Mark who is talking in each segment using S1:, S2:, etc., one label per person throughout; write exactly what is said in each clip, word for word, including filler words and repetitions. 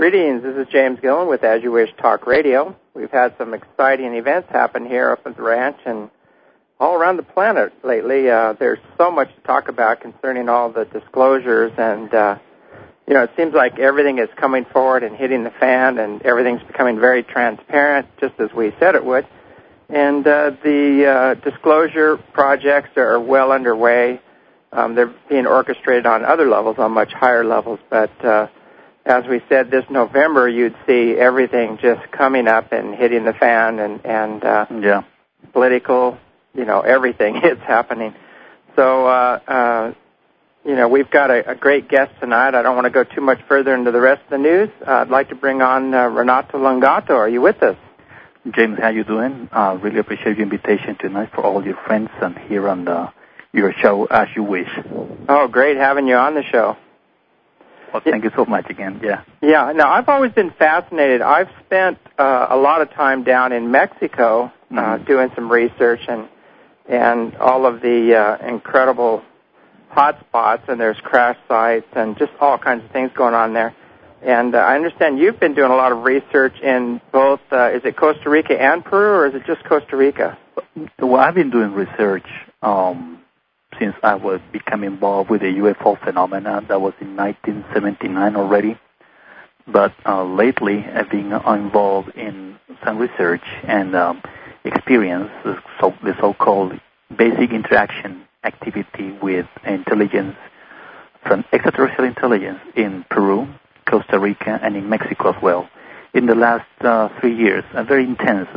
S1: Greetings, this is James Gillen with As You Wish Talk Radio. We've had some exciting events happen here up at the ranch and all around the planet lately. Uh, there's so much to talk about concerning all the disclosures, and, uh, you know, it seems like everything is coming forward and hitting the fan, and everything's becoming very transparent, just as we said it would. And uh, the uh, disclosure projects are well underway. Um, they're being orchestrated on other levels, on much higher levels, but uh, as we said, this November you'd see everything just coming up and hitting the fan, and, and uh,
S2: yeah.
S1: political, you know, everything is happening. So, uh, uh, you know, we've got a, a great guest tonight. I don't want to go too much further into the rest of the news. Uh, I'd like to bring on uh, Renato Longato. Are you with us?
S2: James, how you doing? I uh, really appreciate your invitation tonight for all your friends and here on the, your show, As You Wish.
S1: Oh, great having you on the show.
S2: Well, thank you so much again, yeah.
S1: Yeah, now, I've always been fascinated. I've spent uh, a lot of time down in Mexico uh, mm-hmm. doing some research and and all of the uh, incredible hot spots, and there's crash sites and just all kinds of things going on there. And uh, I understand you've been doing a lot of research in both, uh, is it Costa Rica and Peru, or is it just Costa Rica?
S2: Well, I've been doing research um since I was become involved with the U F O phenomena. That was in nineteen seventy-nine already. But uh, lately, I've been involved in some research and um, experience so, the so-called basic interaction activity with intelligence, from extraterrestrial intelligence in Peru, Costa Rica, and in Mexico as well. In the last uh, three years, a very intense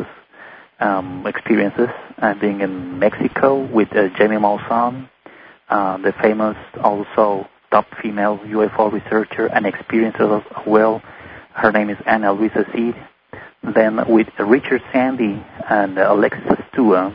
S2: Um, experiences. I've been in Mexico with uh, Jaime Maussan, uh, the famous also top female U F O researcher and experiencer as well. Her name is Ana Luisa Cid. Then with Richard Sandy and uh, Alexis Astua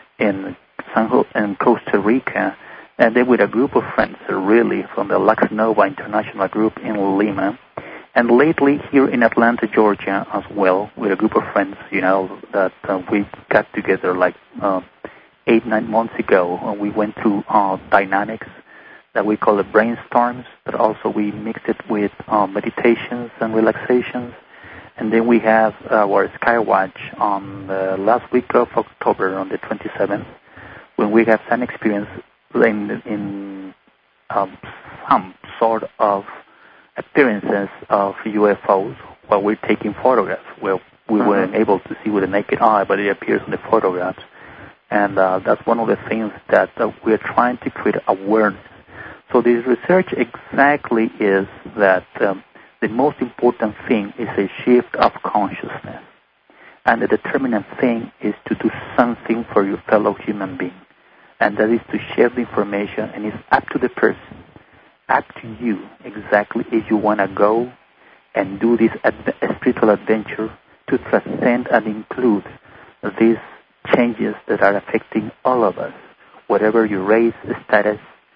S2: in San Jose, in Costa Rica, and then with a group of friends uh, really from the Lux Nova International Group in Lima. And lately here in Atlanta, Georgia, as well, with a group of friends, you know, that uh, we got together like uh, eight, nine months ago. And we went through uh, dynamics that we call the brainstorms, but also we mixed it with uh, meditations and relaxations. And then we have our Skywatch on the last week of October, on the twenty-seventh, when we have some experience in, in um, some sort of appearances of U F Os while we're taking photographs. Well, we uh-huh. weren't able to see with the naked eye, but it appears in the photographs. And uh, that's one of the things that uh, we're trying to create awareness. So this research exactly is that um, the most important thing is a shift of consciousness. And the determinant thing is to do something for your fellow human being. And that is to share the information, and it's up to the person, up to you exactly if you want to go and do this ad- spiritual adventure to transcend and include these changes that are affecting all of us, whatever your race, status,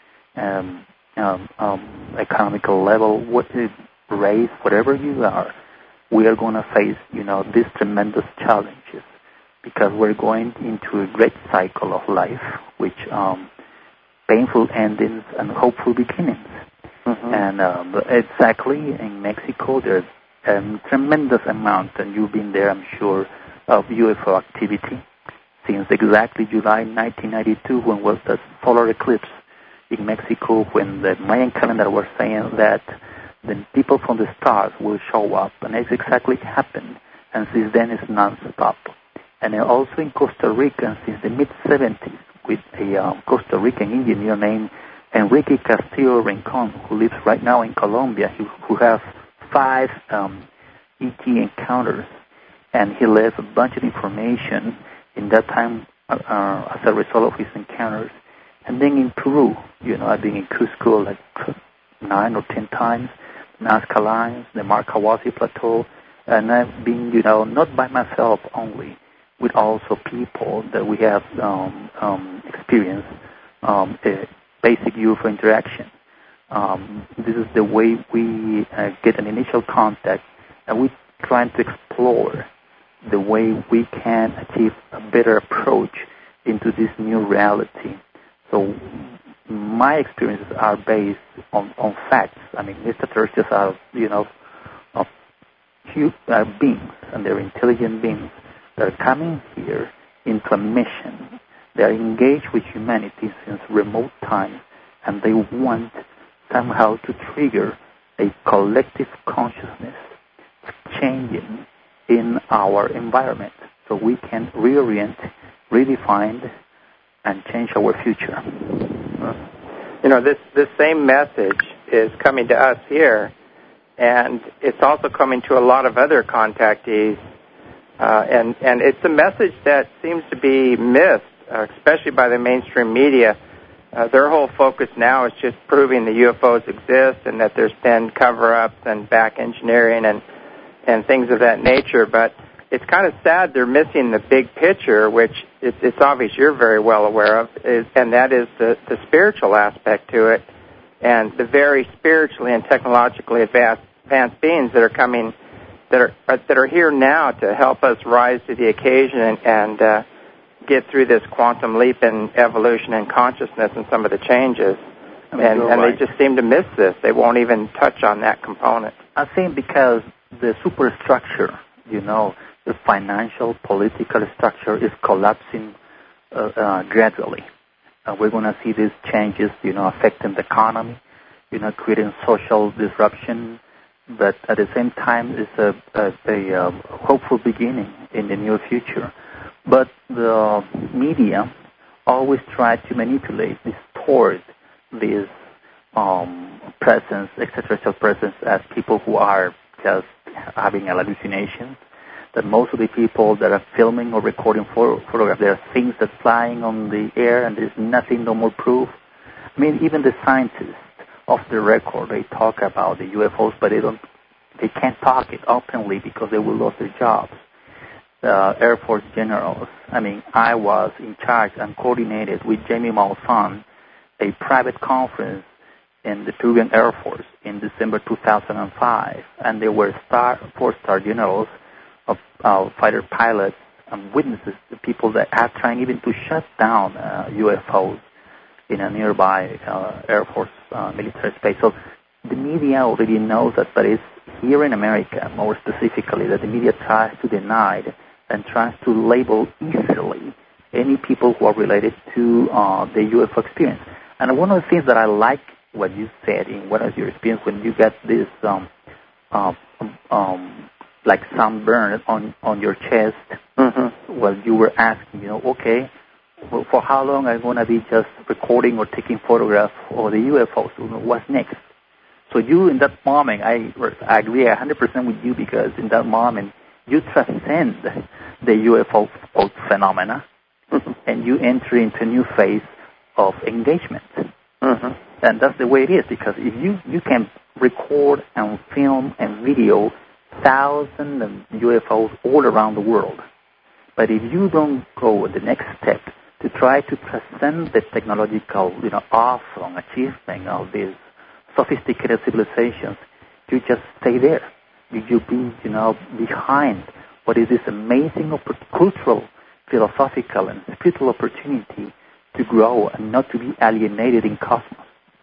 S2: um, um, um, economical level, what race, whatever you are, we are going to face, you know, these tremendous challenges because we're going into a great cycle of life, which um, painful endings and hopeful beginnings. Mm-hmm. And um, exactly in Mexico, there's a tremendous amount, and you've been there, I'm sure, of U F O activity since exactly July nineteen ninety-two, when was the solar eclipse in Mexico, when the Mayan calendar was saying that the people from the stars will show up, and it's exactly happened, and since then it's non-stop. And also in Costa Rica, since the mid-seventies, with a um, Costa Rican engineer named Enrique Castillo Rincon, who lives right now in Colombia, who, who has five um, E T encounters, and he left a bunch of information in that time uh, uh, as a result of his encounters. And then in Peru, you know, I've been in Cusco like nine or ten times, Nazca Lines, the Marcahuasi Plateau, and I've been, you know, not by myself only, with also people that we have um, um, experienced um, a basic U F O interaction. Um, this is the way we uh, get an initial contact, and we're trying to explore the way we can achieve a better approach into this new reality. So my experiences are based on, on facts. I mean, extraterrestrials are, you know, uh, hu- uh, beings, and they're intelligent beings that are coming here into a mission. They are engaged with humanity since remote times, and they want somehow to trigger a collective consciousness changing in our environment so we can reorient, redefine, and change our future.
S1: You know, this, this same message is coming to us here, and it's also coming to a lot of other contactees, uh, and, and it's a message that seems to be missed, uh, especially by the mainstream media. Uh, their whole focus now is just proving the U F Os exist and that there's been cover-ups and back engineering and, and things of that nature, but it's kind of sad they're missing the big picture, which it's, it's obvious you're very well aware of, is, and that is the, the spiritual aspect to it, and the very spiritually and technologically advanced, advanced beings that are coming, that are that are here now to help us rise to the occasion and, and uh, get through this quantum leap in evolution and consciousness and some of the changes.
S2: I mean,
S1: and and
S2: right.
S1: they just seem to miss this. They won't even touch on that component.
S2: I think because the superstructure, you know, the financial, political structure is collapsing uh, uh, gradually. Uh, we're going to see these changes, you know, affecting the economy, you know, creating social disruption, but at the same time, it's a, a, a um, hopeful beginning in the near future. But the media always try to manipulate, distort this um, presence, extraterrestrial presence, as people who are just having hallucinations. That most of the people that are filming or recording photo- photographs, there are things that are flying on the air, and there's nothing, no more proof. I mean, even the scientists off the record, they talk about the U F Os, but they don't, they can't talk it openly because they will lose their jobs. Uh, Air Force generals. I mean, I was in charge and coordinated with Jamie Maussan a private conference in the Peruvian Air Force in December two thousand five, and there were star, four-star generals of uh, fighter pilots and witnesses, the people that are trying even to shut down uh, U F Os in a nearby uh, Air Force uh, military space. So the media already knows that, but it's here in America, more specifically, that the media tries to deny it and tries to label easily any people who are related to uh, the U F O experience. And one of the things that I like what you said in one of your experience when you got this um, uh, um, like sunburn on, on your chest, mm-hmm. well, you were asking, you know, okay, well, for how long am I going to be just recording or taking photographs of the U F Os? What's next? So you, in that moment, I, I agree one hundred percent with you, because in that moment, you transcend the U F O phenomena, mm-hmm. and you enter into a new phase of engagement. Mm-hmm. And that's the way it is, because if you, you can record and film and video thousands of U F Os all around the world, but if you don't go the next step to try to transcend the technological, you know, awesome achievement of these sophisticated civilizations, you just stay there. You, you be, you know, behind what is this amazing opp- cultural, philosophical, and spiritual opportunity to grow and not to be alienated in cosmos.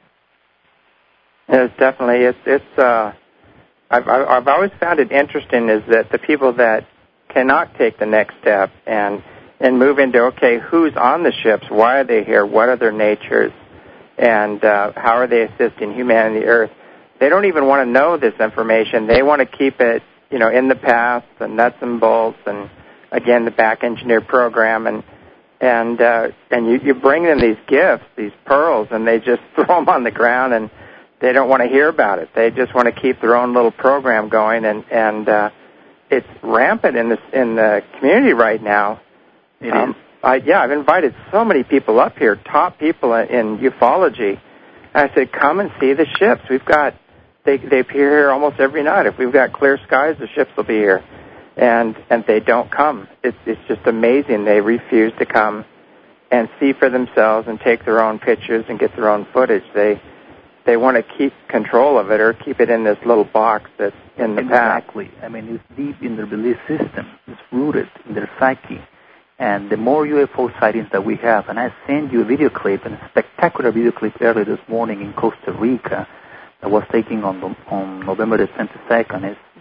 S1: Yes, definitely. It's it's. Uh, I've I've always found it interesting is that the people that cannot take the next step and and move into, okay, who's on the ships? Why are they here? What are their natures? And uh, how are they assisting humanity, Earth? They don't even want to know this information. They want to keep it, you know, in the past, the nuts and bolts, and again the back engineered program, and and uh, and you, you bring them these gifts, these pearls, and they just throw them on the ground, and they don't want to hear about it. They just want to keep their own little program going, and and uh, it's rampant in this in the community right now.
S2: It
S1: um,
S2: is.
S1: I, yeah, I've invited so many people up here, top people in, in ufology. And I said, come and see the ships. We've got, they they appear here almost every night. If we've got clear skies, the ships will be here. And and they don't come. It's it's just amazing. They refuse to come and see for themselves and take their own pictures and get their own footage. They they want to keep control of it or keep it in this little box that's in the past.
S2: Exactly. I mean, it's deep in their belief system. It's rooted in their psyche. And the more U F O sightings that we have, and I sent you a video clip, and a spectacular video clip earlier this morning in Costa Rica that was taken on the, on November the twenty-second. It's, it's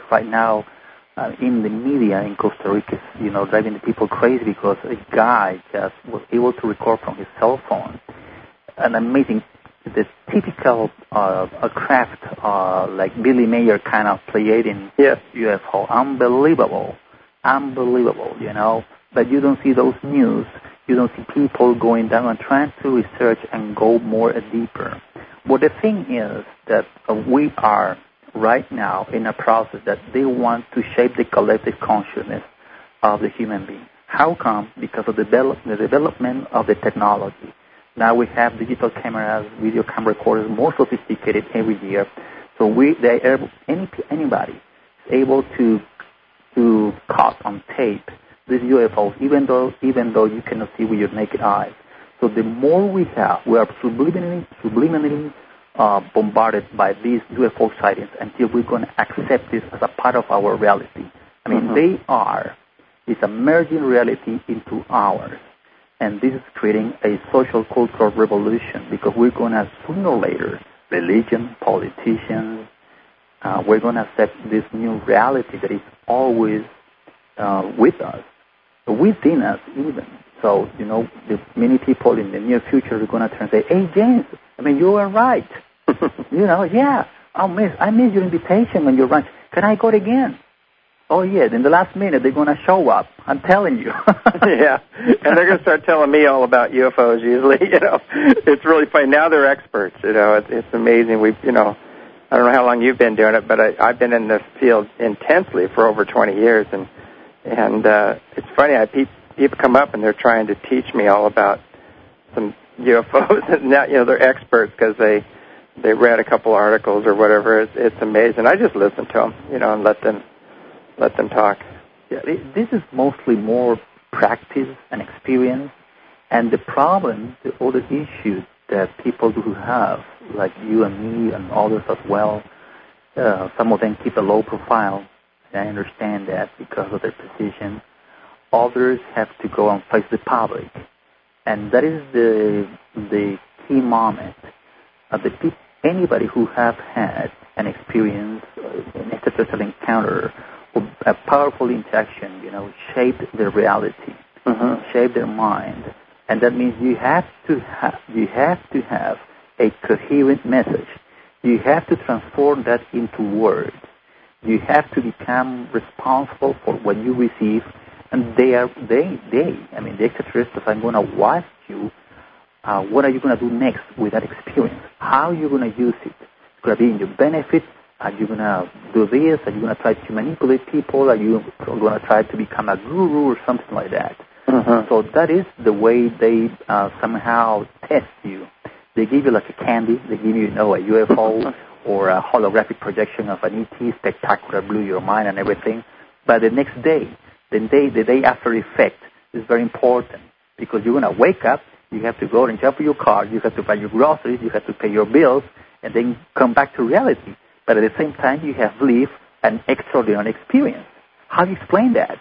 S2: right now uh, in the media in Costa Rica is, you know, driving the people crazy because a guy just was able to record from his cell phone an amazing, the typical uh, a craft uh, like Billy Mayer kind of Pleiadian
S1: yes.
S2: U F O. Unbelievable. Unbelievable, you know. But you don't see those news. You don't see people going down and trying to research and go more deeper. Well, the thing is that uh, we are right now in a process that they want to shape the collective consciousness of the human being. How come? Because of the, develop, the development of the technology. Now we have digital cameras, video camera recorders, more sophisticated every year. So we, they are, any, anybody is able to to caught on tape these U F Os, even though even though you cannot see with your naked eyes. So the more we have, we are subliminally, subliminally uh, bombarded by these U F O sightings until we're going to accept this as a part of our reality. I mean, mm-hmm. they are, it's a merging reality into ours. And this is creating a social cultural revolution because we're going to, sooner or later, religion, politicians, uh, we're going to accept this new reality that is always uh, with us, within us even. So, you know, the, many people in the near future are going to turn and say, hey, James, I mean, you are right. you know, yeah, I miss, I miss your invitation on your ranch. Can I go again? Oh, yeah, in the last minute, they're going to show up. I'm telling you.
S1: yeah, and they're going to start telling me all about U F Os usually, you know. It's really funny. Now they're experts, you know. It's, it's amazing. We've, you know, I don't know how long you've been doing it, but I, I've been in this field intensely for over twenty years, and and uh, it's funny. I pe- people come up and they're trying to teach me all about some U F Os, and now, you know, they're experts because they they read a couple articles or whatever. It's, it's amazing. I just listen to them, you know, and let them let them talk.
S2: Yeah, it, this is mostly more practice and experience, and the problem, the other issues that people do have, like you and me and others as well, uh, some of them keep a low profile. I understand that because of their position. Others have to go and face the public, and that is the the key moment. Uh, the pe- anybody who have had an experience, uh, an extraterrestrial encounter, or a powerful interaction, you know, shaped their reality, mm-hmm. shaped their mind, and that means you have to have you have to have a coherent message. You have to transform that into words. You have to become responsible for what you receive, and they are they they. I mean, the extraterrestrials are going to watch you. Uh, what are you going to do next with that experience? How are you going to use it? It's going to be in your benefit. Are you going to do this? Are you going to try to manipulate people? Are you going to try to become a guru or something like that? Mm-hmm. So that is the way they uh, somehow test you. They give you like a candy. They give you, you know, a U F O or a holographic projection of an E T spectacular, blew your mind and everything. But the next day, the day, the day after effect is very important because you're going to wake up. You have to go and jump in your car. You have to buy your groceries. You have to pay your bills, and then come back to reality. But at the same time, you have lived an extraordinary experience. How do you explain that?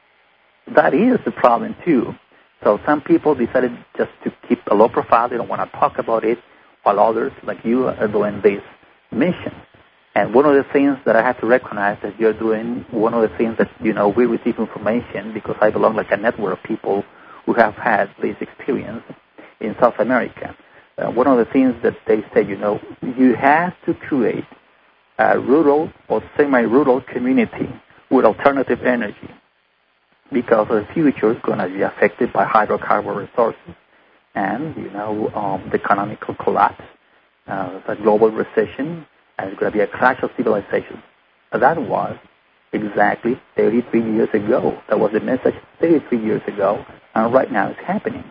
S2: That is the problem, too. So some people decided just to keep a low profile. They don't want to talk about it, while others, like you, are doing this mission. And one of the things that I have to recognize that you're doing, one of the things that, you know, we receive information because I belong like a network of people who have had this experience in South America. Uh, one of the things that they say, you know, you have to create a rural or semi-rural community with alternative energy because the future is going to be affected by hydrocarbon resources and, you know, um, the economical collapse, uh, the global recession, and it's going to be a crash of civilization. That was exactly thirty-three years ago. That was the message thirty-three years ago, and right now it's happening.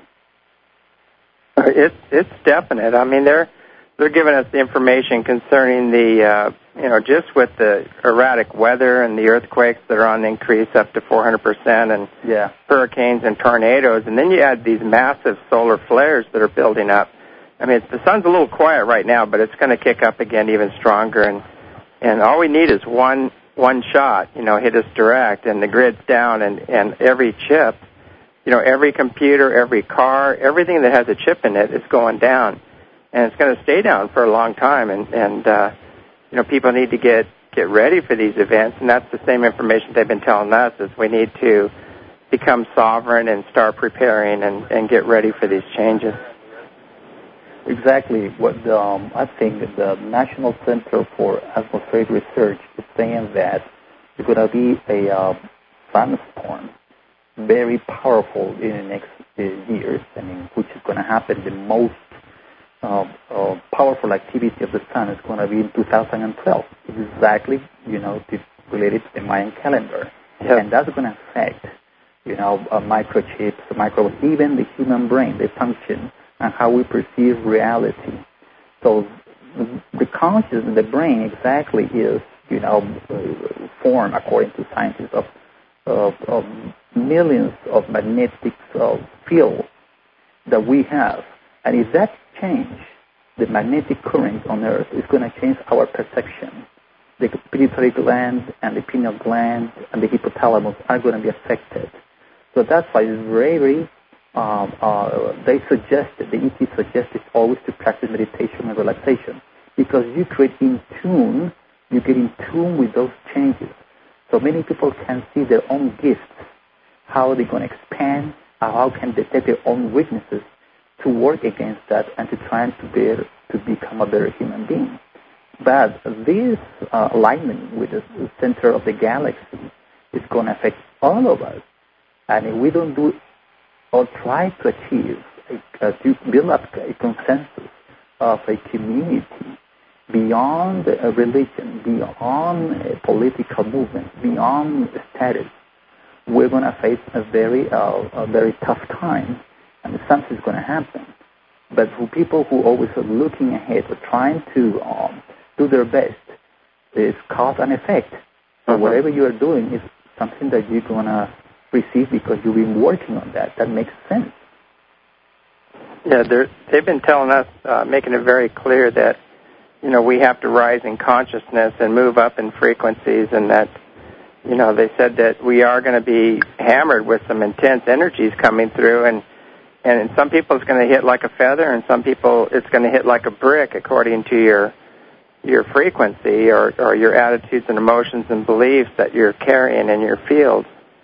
S1: It's it's definite. I mean, they're they're giving us the information concerning the uh, you know, just with the erratic weather and the earthquakes that are on the increase up to four hundred percent, and
S2: yeah.
S1: hurricanes and tornadoes, and then you add these massive solar flares that are building up. I mean, it's, the sun's a little quiet right now, but it's going to kick up again even stronger, and and all we need is one one shot, you know, hit us direct, and the grid's down, and and every chip. You know, every computer, every car, everything that has a chip in it is going down, and it's going to stay down for a long time. And, and uh, you know, people need to get get ready for these events, and that's the same information they've been telling us, is we need to become sovereign and start preparing and, and get ready for these changes.
S2: Exactly. What um, I think the National Center for Atmospheric Research is saying that it's going to be a uh, thunderstorm, very powerful in the next uh, years, I mean, which is going to happen. The most uh, uh, powerful activity of the sun is going to be in two thousand twelve, exactly, you know, related to the Mayan calendar. Yep. And that's going to affect, you know, uh, microchips, micro, even the human brain, the function, and how we perceive reality. So the consciousness, the brain exactly is, you know, uh, formed, according to scientists, of, of, of millions of magnetic uh, fields that we have. And if that change, the magnetic current on Earth is going to change our perception. The pituitary gland and the pineal gland and the hypothalamus are going to be affected. So that's why it's very Um, uh, they suggested, the E T suggested always to practice meditation and relaxation, because you create in tune, you get in tune with those changes. So many people can see their own gifts, how they're going to expand, how can they detect their own weaknesses to work against that and to try to, be, to become a better human being. But this uh, alignment with the center of the galaxy is going to affect all of us. And if we don't do or try to achieve, a, uh, to build up a consensus of a community beyond a religion, beyond a political movement, beyond status, we're going to face a very, uh, a very tough time, and something's going to happen. But for people who always are looking ahead or trying to um, do their best, it's cause and effect. So
S1: mm-hmm.
S2: whatever you are doing is something that you're going to receive because you've been working on that. That makes sense.
S1: Yeah, they've been telling us, uh, making it very clear that, you know, we have to rise in consciousness and move up in frequencies, and that, you know, they said that we are going to be hammered with some intense energies coming through, and, and in some people it's going to hit like a feather, and some people it's going to hit like a brick according to your your frequency or, or your attitudes and emotions and beliefs that you're carrying in your field.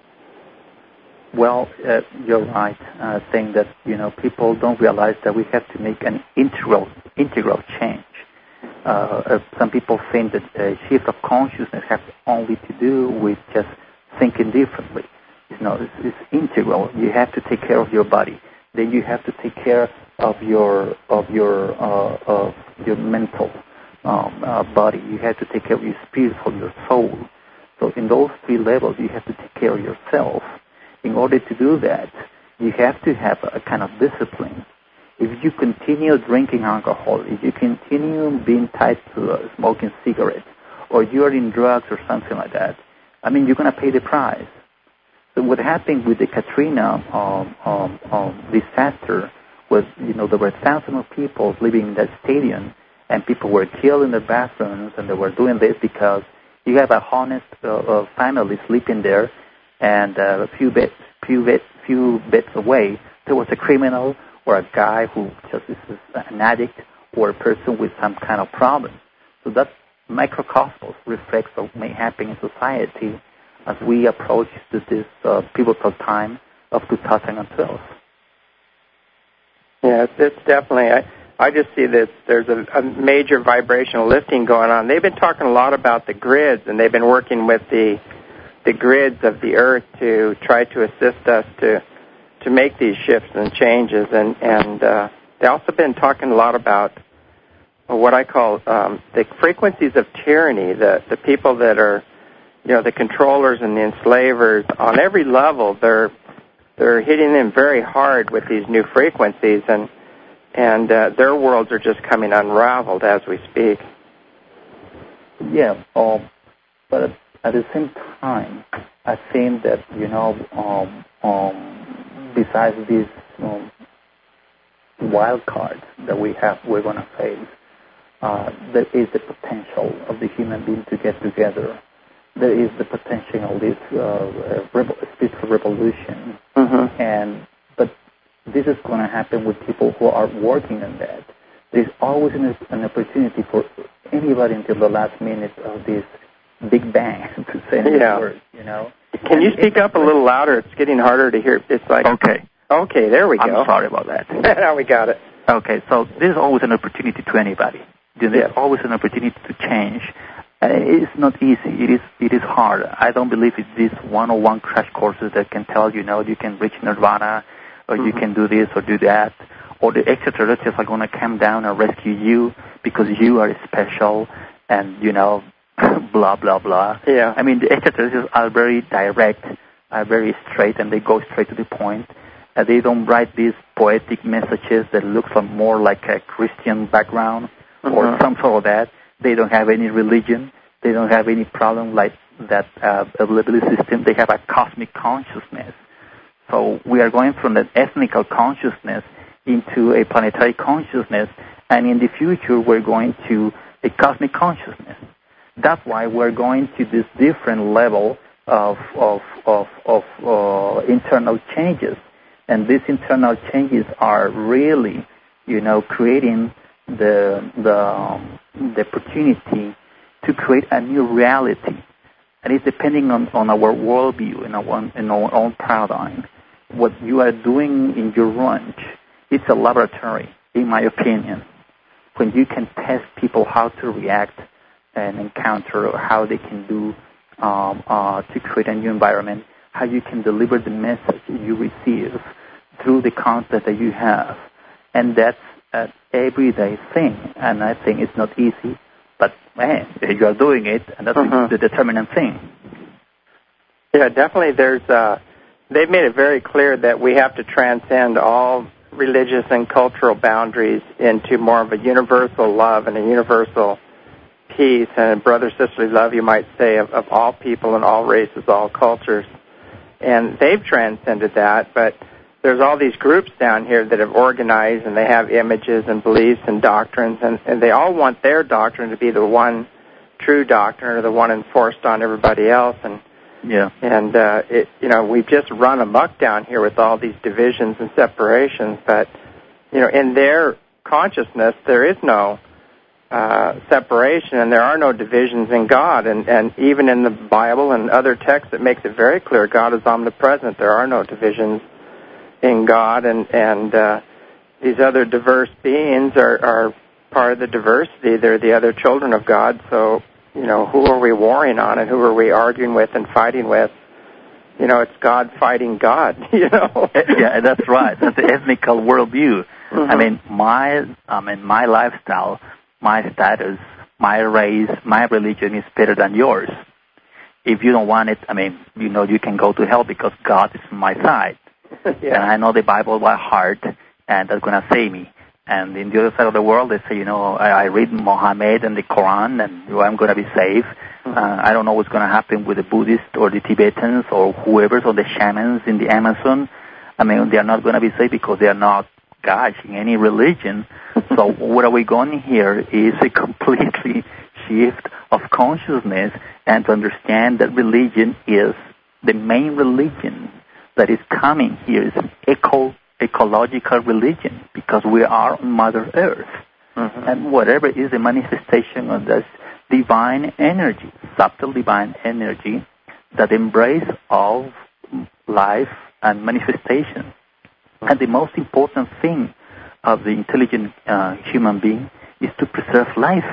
S2: Well, uh, you're right. I think that, you know, people don't realize that we have to make an integral integral change. Uh, uh, some people think that a shift of consciousness has only to do with just thinking differently. You know, it's, it's integral. You have to take care of your body. Then you have to take care of your of your uh, of your mental um, uh, body. You have to take care of your spiritual, your soul. So in those three levels, you have to take care of yourself. In order to do that, you have to have a kind of discipline. If you continue drinking alcohol, if you continue being tied to uh, smoking cigarettes, or you're in drugs or something like that, I mean, you're going to pay the price. So what happened with the Katrina um, um, um, disaster was, you know, there were thousands of people living in that stadium, and people were killed in their bathrooms, and they were doing this because you have a honest uh, uh, family sleeping there, and uh, a few beds, few beds, few beds away, there was a criminal or a guy who just is an addict or a person with some kind of problem. So that microcosmos reflects what may happen in society as we approach this, this uh, pivotal time of two thousand twelve.
S1: Yeah, it's, it's definitely. I, I just see that there's a, a major vibrational lifting going on. They've been talking a lot about the grids, and they've been working with the the grids of the Earth to try to assist us to to make these shifts and changes. And and uh, they've also been talking a lot about what I call um, the frequencies of tyranny. The the people that are, you know, the controllers and the enslavers on every level. They're they're hitting them very hard with these new frequencies, and and uh, their worlds are just coming unraveled as we speak.
S2: Yeah, um, but at the same time, I think that, you know, um, um, besides these um, wild cards that we have, we're going to face, uh, there is the potential of the human being to get together. There is the potential of this uh, rebel, spiritual revolution,
S1: mm-hmm.
S2: and but this is going to happen with people who are working on that. There's always an, an opportunity for anybody until the last minute of this Big Bang, to say the
S1: yeah.
S2: word, you know.
S1: Can you speak up a little louder? It's getting harder to hear. It's like...
S2: Okay.
S1: Okay, there we go.
S2: I'm sorry about that.
S1: Now we got it.
S2: Okay, so there's always an opportunity to anybody. There's
S1: yes.
S2: always an opportunity to change. Uh, it's not easy. It is it is hard. I don't believe it's these one-on-one crash courses that can tell you, you know, you can reach nirvana, or mm-hmm. you can do this or do that, or the extraterrestrials are going to come down and rescue you because you are special, and, you know, blah, blah, blah.
S1: Yeah.
S2: I mean, the extraterrestrials are very direct, are very straight, and they go straight to the point. Uh, they don't write these poetic messages that look more like a Christian background mm-hmm. or some sort of that. They don't have any religion. They don't have any problem like that uh, availability system. They have a cosmic consciousness. So we are going from that ethnical consciousness into a planetary consciousness, and in the future we're going to a cosmic consciousness. That's why we're going to this different level of of of, of uh, internal changes. And these internal changes are really, you know, creating the the um, the opportunity to create a new reality, and it's depending on, on our worldview in our in our own paradigm. What you are doing in your ranch, it's a laboratory, in my opinion, when you can test people how to react and encounter, or how they can do um, uh, to create a new environment, how you can deliver the message you receive through the content that you have. And that's an everyday thing, and I think it's not easy, but, man, you are doing it, and that's uh-huh. the determinant thing.
S1: Yeah, definitely there's, uh, they've made it very clear that we have to transcend all religious and cultural boundaries into more of a universal love and a universal peace and a brother-sisterly love, you might say, of, of all people and all races, all cultures. And they've transcended that, but there's all these groups down here that have organized, and they have images and beliefs and doctrines, and, and they all want their doctrine to be the one true doctrine or the one enforced on everybody else. And
S2: yeah,
S1: and uh, it, you know, we've just run amok down here with all these divisions and separations. But you know, in their consciousness, there is no uh, separation, and there are no divisions in God. And and even in the Bible and other texts, it makes it very clear God is omnipresent. There are no divisions in God, and and uh, these other diverse beings are, are part of the diversity. They're the other children of God. So, you know, who are we warring on, and who are we arguing with and fighting with? You know, it's God fighting God. You know.
S2: Yeah, that's right. That's the ethnical worldview.
S1: Mm-hmm.
S2: I mean, my I mean, my lifestyle, my status, my race, my religion is better than yours. If you don't want it, I mean, you know, you can go to hell because God is on my side.
S1: Yeah.
S2: And I know the Bible by heart, and that's going to save me. And in the other side of the world, they say, you know, I, I read Muhammad and the Quran, and you know, I'm going to be saved. Mm-hmm. Uh, I don't know what's going to happen with the Buddhists or the Tibetans or whoever, or the shamans in the Amazon. I mean, they are not going to be saved because they are not gosh in any religion. So what are we going here is a completely shift of consciousness, and to understand that religion is the main religion that is coming here is an eco, ecological religion, because we are on Mother Earth. Mm-hmm. And whatever is the manifestation of this divine energy, subtle divine energy, that embrace all life and manifestation. Mm-hmm. And the most important thing of the intelligent uh, human being is to preserve life.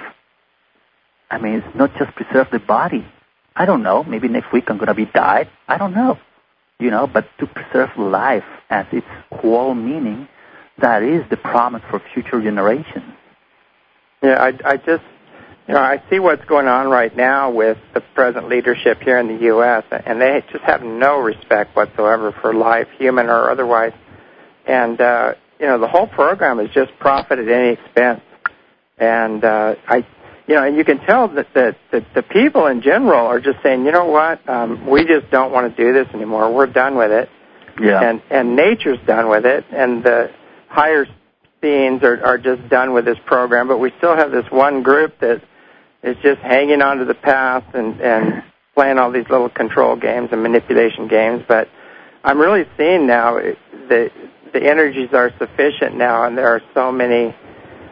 S2: I mean, it's not just preserve the body. I don't know, maybe next week I'm going to be died. I don't know. You know, but to preserve life as its whole meaning, that is the promise for future generations.
S1: Yeah, I, I just, you know, I see what's going on right now with the present leadership here in the U S, and they just have no respect whatsoever for life, human or otherwise. And, uh, you know, the whole program is just profit at any expense. And uh, I... You know, and you can tell that the, the, the people in general are just saying, you know what, um, we just don't want to do this anymore. We're done with it.
S2: Yeah.
S1: And and nature's done with it, and the higher beings are, are just done with this program. But we still have this one group that is just hanging on to the past and, and playing all these little control games and manipulation games. But I'm really seeing now the the energies are sufficient now, and there are so many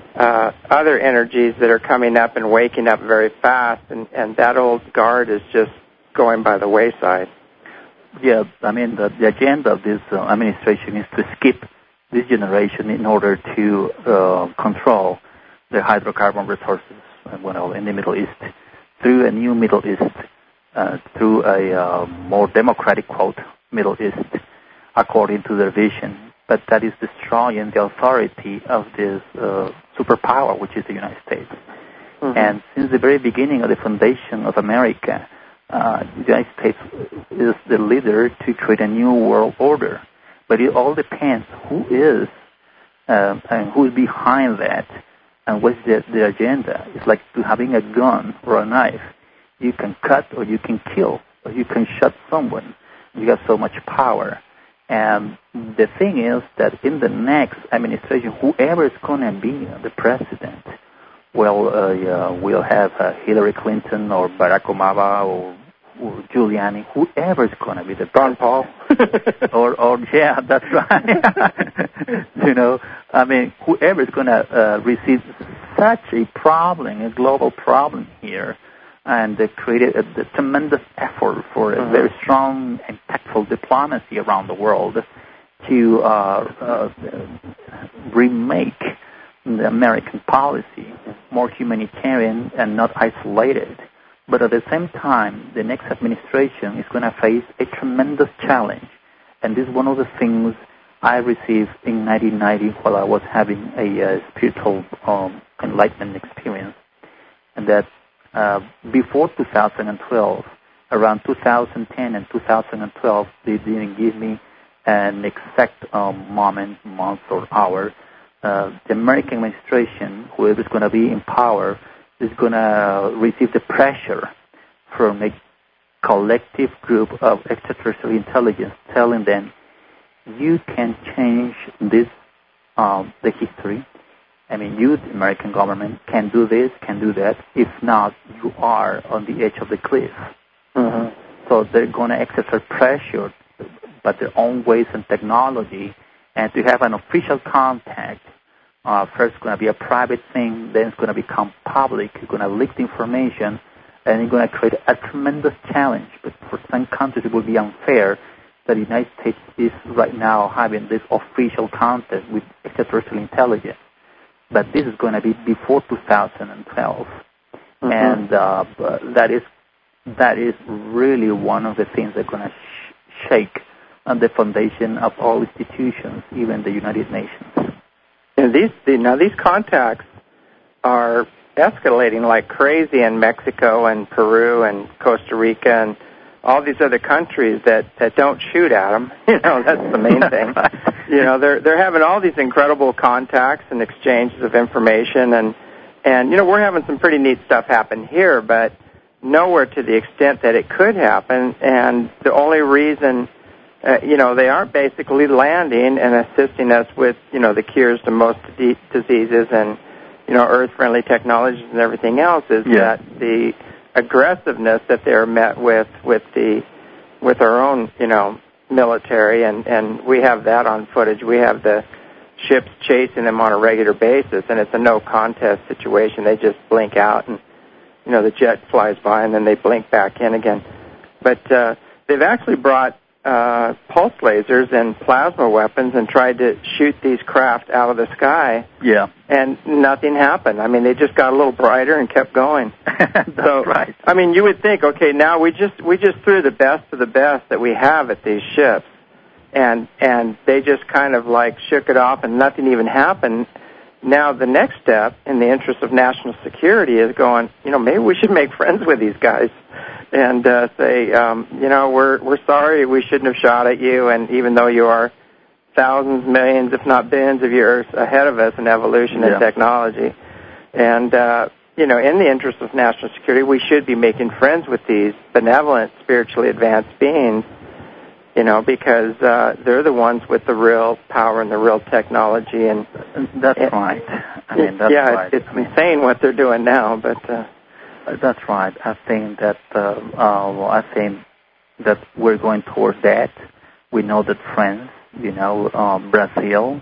S1: uh, other energies that are coming up and waking up very fast, and, and that old guard is just going by the wayside.
S2: Yeah, I mean, the, the agenda of this uh, administration is to skip this generation in order to uh, control the hydrocarbon resources uh, well, in the Middle East through a new Middle East, uh, through a uh, more democratic, quote, Middle East, according to their vision. But that is destroying the authority of this uh, superpower, which is the United States. Mm-hmm. And since the very beginning of the foundation of America, uh, the United States is the leader to create a new world order. But it all depends who is um, and who is behind that and what's the, the agenda. It's like to having a gun or a knife. You can cut or you can kill or you can shoot someone. You have so much power. And the thing is that in the next administration, whoever is going to be the president, well, uh, yeah, we'll have uh, Hillary Clinton or Barack Obama or, or Giuliani, whoever is going to be the president.
S1: Paul.
S2: or, or, yeah, that's right. You know, I mean, whoever is going to uh, receive such a problem, a global problem here, and they created a, a tremendous effort for a mm-hmm. very strong and tactful diplomacy around the world to uh, uh, remake the American policy more humanitarian and not isolated. But at the same time, the next administration is going to face a tremendous challenge. And this is one of the things I received in nineteen ninety while I was having a uh, spiritual um, enlightenment experience. And that Uh, before two thousand twelve, around two thousand ten and two thousand twelve, they didn't give me an exact um, moment, month, or hour. Uh, the American administration, whoever is going to be in power, is going to receive the pressure from a collective group of extraterrestrial intelligence telling them, you can change this, um, the history. I mean, you, the American government, can do this, can do that. If not, you are on the edge of the cliff. Mm-hmm. So they're going to exercise pressure, but their own ways and technology, and to have an official contact. Uh, first, it's going to be a private thing, then it's going to become public. It's going to leak the information, and it's going to create a tremendous challenge. But for some countries, it will be unfair that the United States is right now having this official contact with extraterrestrial intelligence. But this is going to be before two thousand twelve, mm-hmm. and uh, that is that is really one of the things that are going to sh- shake on the foundation of all institutions, even the United Nations.
S1: And these the, now these contacts are escalating like crazy in Mexico and Peru and Costa Rica and all these other countries that, that don't shoot at them. You know, that's the main thing. You know, they're they're having all these incredible contacts and exchanges of information, and and you know we're having some pretty neat stuff happen here, but nowhere to the extent that it could happen. And the only reason, uh, you know, they aren't basically landing and assisting us with you know the cures to most de- diseases and you know Earth-friendly technologies and everything else is yeah. that the aggressiveness that they're met with with the with our own you know military, and and we have that on footage. We have the ships chasing them on a regular basis, and it's a no contest situation. They just blink out, and you know the jet flies by, and then they blink back in again. But uh, they've actually brought uh, pulse lasers and plasma weapons and tried to shoot these craft out of the sky.
S2: Yeah.
S1: And nothing happened. I mean, they just got a little brighter and kept going.
S2: That's
S1: so,
S2: right.
S1: I mean, you would think, okay, now we just we just threw the best of the best that we have at these ships, and and they just kind of like shook it off, and nothing even happened. Now the next step, in the interest of national security, is going, you know, maybe we should make friends with these guys and uh, say, um, you know, we're we're sorry we shouldn't have shot at you, and even though you are thousands, millions, if not billions of years ahead of us in evolution yeah. and technology. And, uh, you know, in the interest of national security, we should be making friends with these benevolent, spiritually advanced beings, you know, because uh, they're the ones with the real power and the real technology. And
S2: That's
S1: and,
S2: right. I mean, that's
S1: yeah,
S2: right.
S1: it's
S2: I mean,
S1: insane what they're doing now, but... Uh,
S2: that's right. I think that, uh, uh, well, I think that we're going towards that. We know that France, you know, um, Brazil,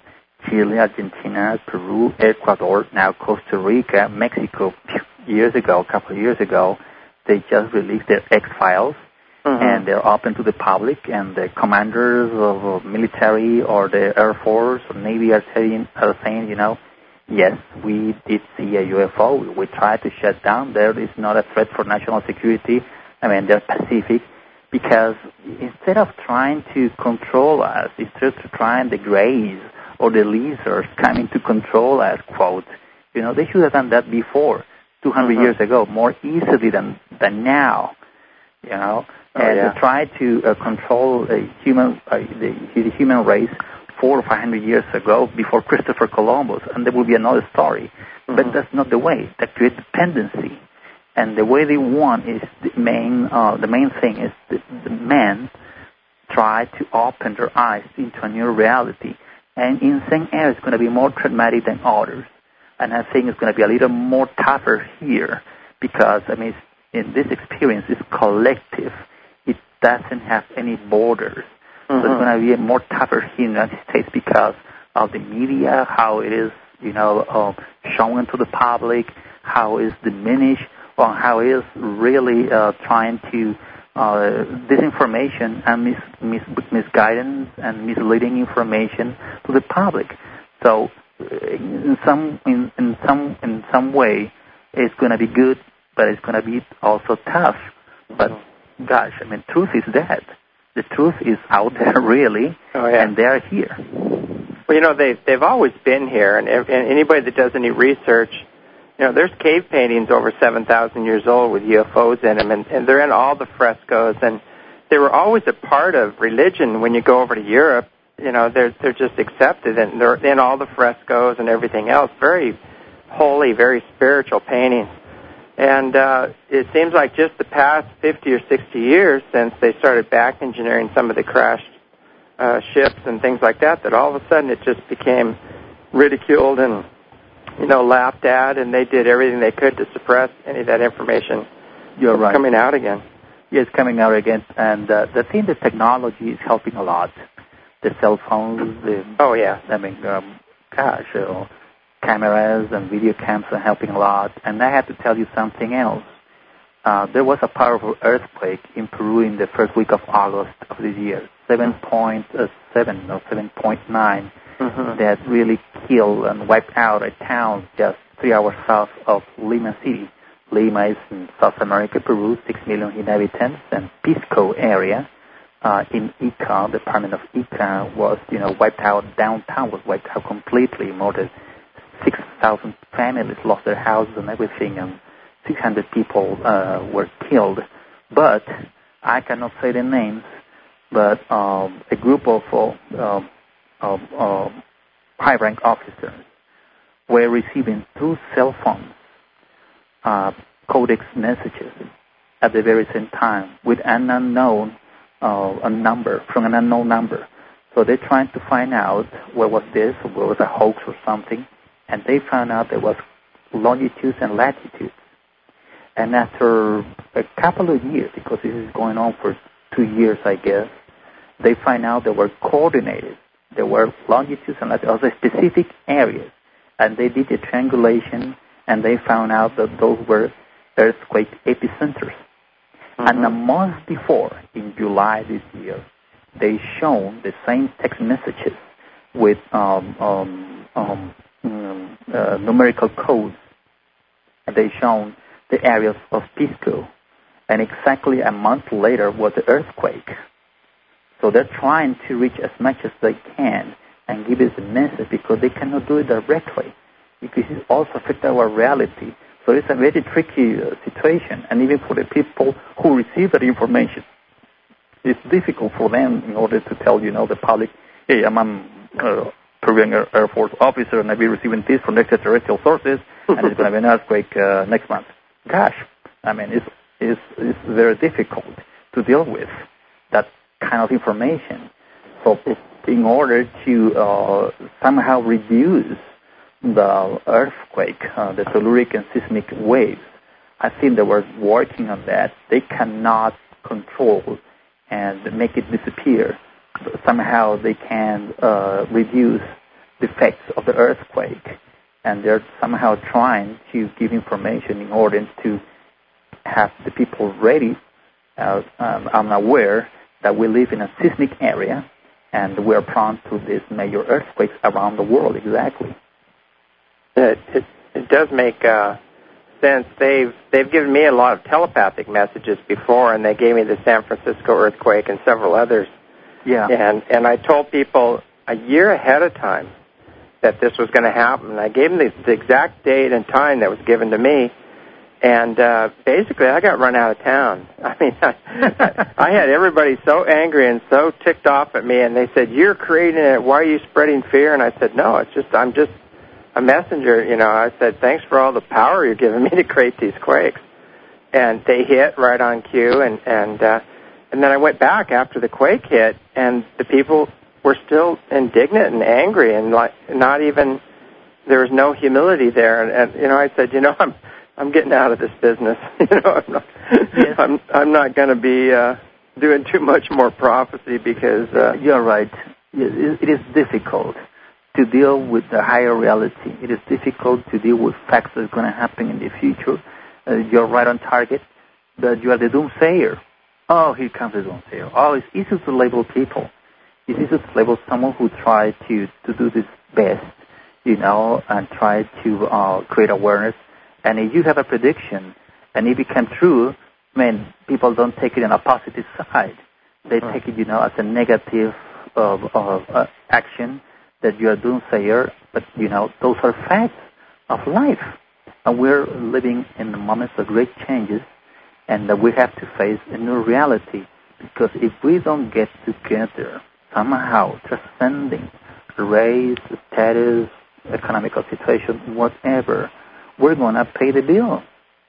S2: Chile, Argentina, Peru, Ecuador, now Costa Rica, Mexico. Years ago, a couple of years ago, they just released their X-Files, mm-hmm. and they're open to the public, and the commanders of military or the Air Force or Navy are saying, are saying, you know, yes, we did see a U F O. We tried to shut down. There is not a threat for national security. I mean, they're Pacific, because instead of trying to control us, instead of trying the Greys or the lizards coming to control us, quote, you know, they should have done that before. two hundred mm-hmm. years ago, more easily than than now, you know, oh, and yeah. try to uh, control a human uh, the, the human race four or five hundred years ago before Christopher Columbus, and there will be another story. Mm-hmm. But that's not the way. That creates dependency, and the way they want is the main uh, the main thing is the, the men try to open their eyes into a new reality, and in some areas it's going to be more traumatic than others. And I think it's going to be a little more tougher here because, I mean, in this experience, it's collective. It doesn't have any borders. Mm-hmm. So it's going to be more tougher here in the United States because of the media, how it is, you know, uh, shown to the public, how it's diminished, or how it is really uh, trying to uh, disinformation and mis- mis- misguidance and misleading information to the public. So in some in, in some in some way it's going to be good, but it's going to be also tough. But gosh, I mean, truth is dead. The truth is out there, really, oh, yeah. and they're here.
S1: Well, you know, they've they've always been here, and, and anybody that does any research, you know, there's cave paintings over seven thousand years old with U F Os in them, and, and they're in all the frescoes, and they were always a part of religion. When you go over to Europe, you know, they're they're just accepted, and they're in all the frescoes and everything else. Very holy, very spiritual paintings. And uh, it seems like just the past fifty or sixty years since they started back engineering some of the crashed uh, ships and things like that, that all of a sudden it just became ridiculed and, you know, laughed at, and they did everything they could to suppress any of that information.
S2: You're right.
S1: Coming out again.
S2: Yeah, it's coming out again. And uh, the thing, the technology is helping a lot. The cell phones, the,
S1: oh yeah,
S2: I mean, um, gosh, uh, cameras and video cams are helping a lot. And I have to tell you something else. Uh, there was a powerful earthquake in Peru in the first week of August of this year, seven point seven or seven point nine, mm-hmm. that really killed and wiped out a town just three hours south of Lima City. Lima is in South America, Peru, six million inhabitants, and Pisco area. Uh, in Ica, the department of Ica was, you know, wiped out. Downtown was wiped out completely. More than six thousand families lost their houses and everything, and six hundred people uh, were killed. But I cannot say the names, but um, a group of uh, uh, uh, high-rank officers were receiving through cell phones uh, codex messages at the very same time with an unknown Uh, a number, from an unknown number. So they're trying to find out what was this, or what was a hoax or something, and they found out there was longitudes and latitudes. And after a couple of years, because this is going on for two years, I guess, they find out they were coordinated. There were longitudes and latitudes of specific areas, and they did a triangulation, and they found out that those were earthquake epicenters. Mm-hmm. And a month before, in July this year, they shown the same text messages with um, um, um, um, uh, numerical codes. They shown the areas of Pisco. And exactly a month later was the earthquake. So they're trying to reach as much as they can and give us a message because they cannot do it directly, because it also affects our reality. So it's a very tricky uh, situation, and even for the people who receive that information, it's difficult for them in order to tell, you know, the public, hey, I'm a uh, Peruvian Air, Air Force officer, and I'll be receiving this from extraterrestrial sources, and it's going to be an earthquake uh, next month. Gosh, I mean, it's, it's, it's very difficult to deal with that kind of information. So in order to uh, somehow reduce the earthquake, uh, the telluric and seismic waves, I think they were working on that. They cannot control and make it disappear. But somehow they can uh, reduce the effects of the earthquake, and they're somehow trying to give information in order to have the people ready uh, um, and aware that we live in a seismic area and we're prone to these major earthquakes around the world. Exactly.
S1: It, it, it does make uh, sense. They've they've given me a lot of telepathic messages before, and they gave me the San Francisco earthquake and several others.
S2: Yeah.
S1: And and I told people a year ahead of time that this was going to happen. I gave them the, the exact date and time that was given to me, and uh, basically I got run out of town. I mean, I, I had everybody so angry and so ticked off at me, and they said, "You're creating it. Why are you spreading fear?" And I said, "No, it's just I'm just a messenger." You know, I said, "Thanks for all the power you're giving me to create these quakes." And they hit right on cue, and and uh, and then I went back after the quake hit, and the people were still indignant and angry, and like not even there was no humility there. And, and you know, I said, you know, I'm I'm getting out of this business. you know, I'm not
S2: yes.
S1: I'm I'm not going to be uh, doing too much more prophecy because uh,
S2: you're right. It is difficult to deal with the higher reality. It is difficult to deal with facts that are going to happen in the future. Uh, you're right on target, but you are the doomsayer. Oh, here comes the doomsayer. Oh, it's easy to label people. It's easy to label someone who tried to, to do this best, you know, and try to uh, create awareness. And if you have a prediction and it became true, I mean, people don't take it in a positive side. They
S1: right.
S2: take it, you know, as a negative of, of uh, action that you are doomsayer. But, you know, those are facts of life. And we're living in the moments of great changes, and that we have to face a new reality. Because if we don't get together, somehow transcending race, status, economical situation, whatever, we're going to pay the bill.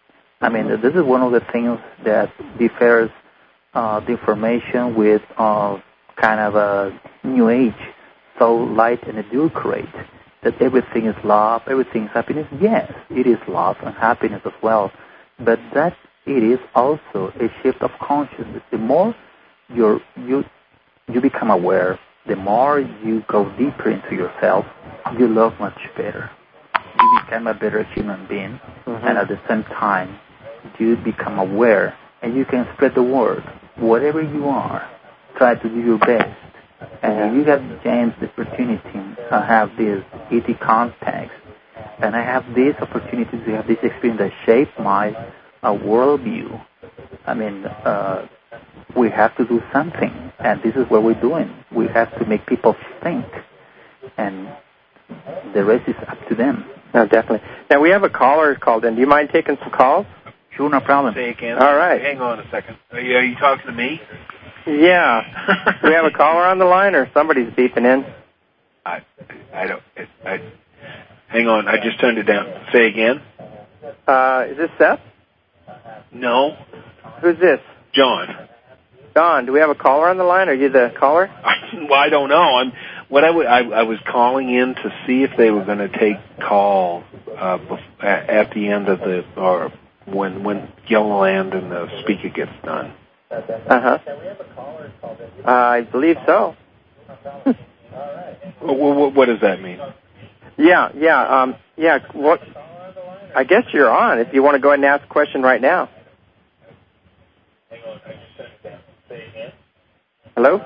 S2: I mean, this is one of the things that differs uh, the information with uh, kind of a new age, so light and adulterate, that everything is love, everything is happiness. Yes, it is love and happiness as well, but that it is also a shift of consciousness. The more you're, you you become aware, the more you go deeper into yourself, you love much better. You become a better human being, mm-hmm. and at the same time, you become aware, and you can spread the word. Whatever you are, try to do your best. And yeah. if you have the chance, the opportunity, I have this E T context, and I have this opportunity to have this experience that shaped my uh, worldview. I mean, uh, we have to do something, and this is what we're doing. We have to make people think, and the rest is up to them.
S1: No, definitely. Now, we have a caller called in. Do you mind taking some calls?
S2: Sure, no problem.
S3: Say again.
S1: All right.
S3: Hang on a second. Are you, are you talking to me?
S1: Yeah. Do we have a caller on the line, or somebody's beeping in?
S3: I, I don't. I, I, hang on. I just turned it down. Say again.
S1: Uh, is this Seth?
S3: No.
S1: Who's this?
S3: John.
S1: John, do we have a caller on the line? Are you the caller?
S3: Well, I don't know. I'm. What I, w- I, I was calling in to see if they were going to take calls uh, bef- at the end of the or when when Yellow Land and the speaker gets done.
S1: Uh-huh. Uh, I believe so.
S3: what, what does that mean?
S1: Yeah, yeah, um, yeah. What? I guess you're on. If you want to go ahead and ask a question right now. Hello?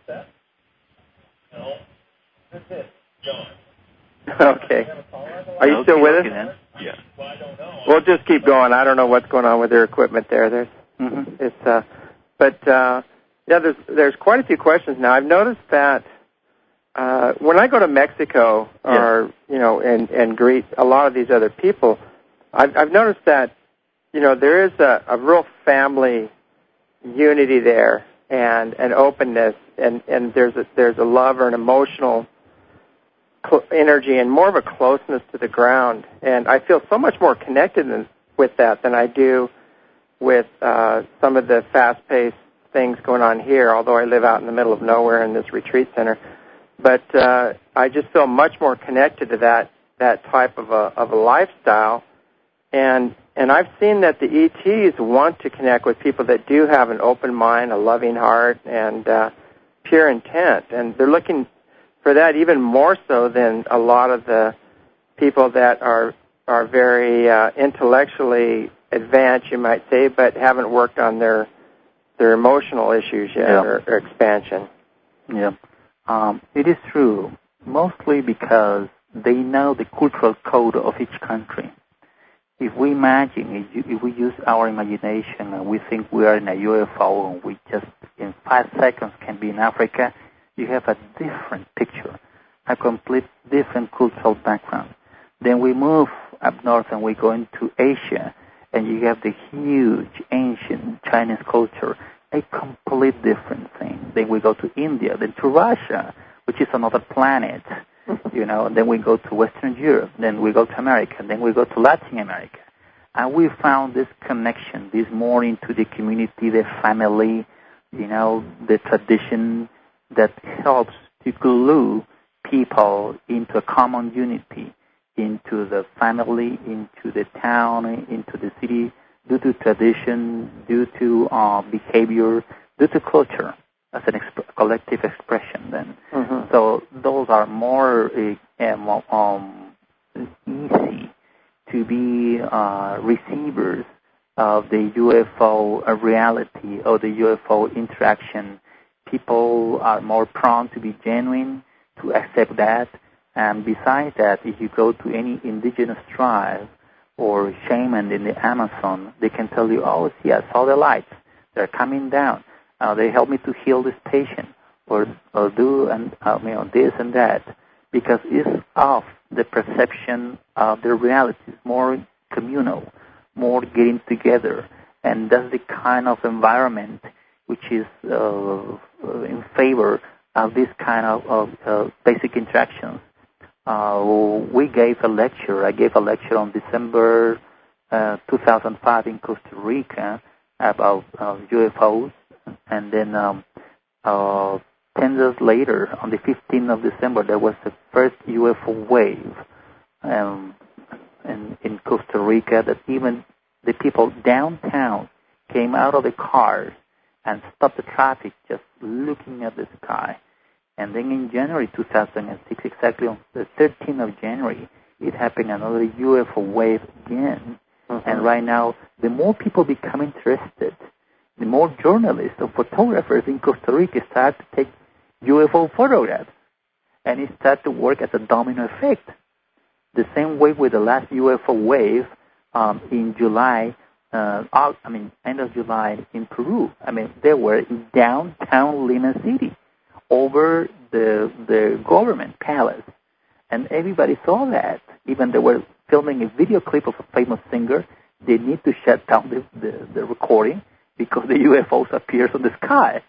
S1: Okay. Are you still with us?
S3: Yeah.
S1: We'll just keep going. I don't know what's going on with their equipment there. There's,
S2: mm-hmm.
S1: it's, uh, but uh, yeah, there's there's quite a few questions now. I've noticed that uh, when I go to Mexico or
S2: yeah.
S1: you know and and greet a lot of these other people, I've, I've noticed that you know there is a, a real family unity there and an openness, and, and there's a there's a love or an emotional cl- energy and more of a closeness to the ground, and I feel so much more connected than, with that than I do with uh, some of the fast-paced things going on here, although I live out in the middle of nowhere in this retreat center. But uh, I just feel much more connected to that that type of a of a lifestyle, and and I've seen that the E Ts want to connect with people that do have an open mind, a loving heart, and uh, pure intent, and they're looking for that even more so than a lot of the people that are are very uh, intellectually advanced, you might say, but haven't worked on their their emotional issues yet,
S2: yeah.
S1: or, or expansion.
S2: Yeah, um, it is true, mostly because they know the cultural code of each country. If we imagine, if, you, if we use our imagination and we think we are in a U F O and we just in five seconds can be in Africa, you have a different picture, a complete different cultural background. Then we move up north and we go into Asia, and you have the huge ancient Chinese culture, a complete different thing. Then we go to India, then to Russia, which is another planet, you know, and then we go to Western Europe, then we go to America, then we go to Latin America. And we found this connection, this more into the community, the family, you know, the tradition that helps to glue people into a common unity, into the family, into the town, into the city, due to tradition, due to uh, behavior, due to culture, as an exp- collective expression then.
S1: Mm-hmm.
S2: So those are more uh, um, easy to be uh, receivers of the U F O reality or the U F O interaction. People are more prone to be genuine, to accept that. And besides that, if you go to any indigenous tribe or shaman in the Amazon, they can tell you, oh, see, I saw the lights. They're coming down. Uh, they help me to heal this patient or, or do and uh, you know, this and that, because it's of the perception of the reality. It's more communal, more getting together. And that's the kind of environment which is uh, in favor of this kind of, of uh, basic interactions. Uh, we gave a lecture. I gave a lecture on December uh, two thousand five in Costa Rica about uh, U F Os, and then um, uh, ten years later, on the fifteenth of December, there was the first U F O wave um, in, in Costa Rica that even the people downtown came out of the cars and stopped the traffic just looking at the sky. And then in January two thousand six, exactly on the thirteenth of January, it happened another U F O wave again. Mm-hmm. And right now, the more people become interested, the more journalists or photographers in Costa Rica start to take U F O photographs. And it starts to work as a domino effect. The same way with the last U F O wave um, in July, uh, I mean, end of July in Peru. I mean, they were in downtown Lima City, over the the government palace, and everybody saw that. Even they were filming a video clip of a famous singer. They need to shut down the, the, the recording because the U F Os appears on the sky.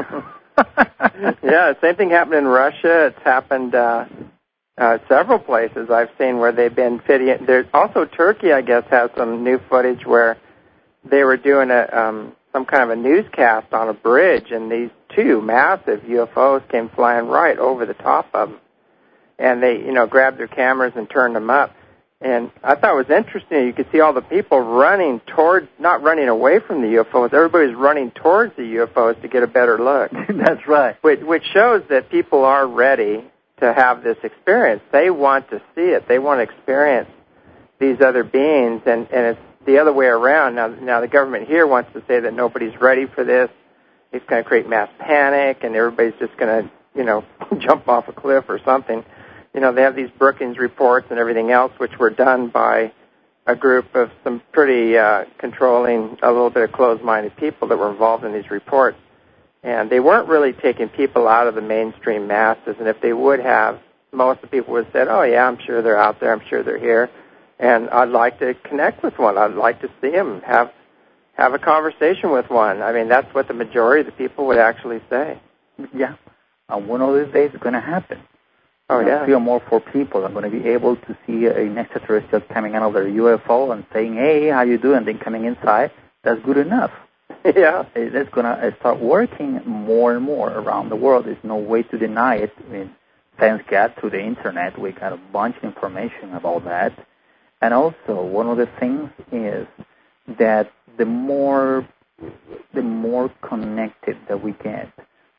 S1: Yeah, same thing happened in Russia. It's happened uh, uh, several places I've seen where they've been fitting. There's also Turkey, I guess, has some new footage where they were doing a um, some kind of a newscast on a bridge, and these two massive U F Os came flying right over the top of them. And they, you know, grabbed their cameras and turned them up. And I thought it was interesting. You could see all the people running towards, not running away from the U F Os. Everybody's running towards the U F Os to get a better look.
S2: That's right.
S1: Which, which shows that people are ready to have this experience. They want to see it. They want to experience these other beings, and, and it's the other way around. Now, now the government here wants to say that nobody's ready for this. It's going to create mass panic, and everybody's just going to, you know, jump off a cliff or something. You know, they have these Brookings reports and everything else, which were done by a group of some pretty uh, controlling, a little bit of closed-minded people that were involved in these reports. And they weren't really taking people out of the mainstream masses. And if they would have, most of the people would have said, oh, yeah, I'm sure they're out there. I'm sure they're here. And I'd like to connect with one. I'd like to see them, have have a conversation with one. I mean, that's what the majority of the people would actually say.
S2: Yeah. Uh, one of these days it's going to happen.
S1: Oh,
S2: you know,
S1: yeah.
S2: Three or more, four people are going to be able to see an extraterrestrial coming out of their U F O and saying, hey, how you doing? And then coming inside. That's good enough.
S1: Yeah.
S2: It's going to start working more and more around the world. There's no way to deny it. I mean, thanks God to the Internet, we got a bunch of information about that. And also, one of the things is that the more the more connected that we get,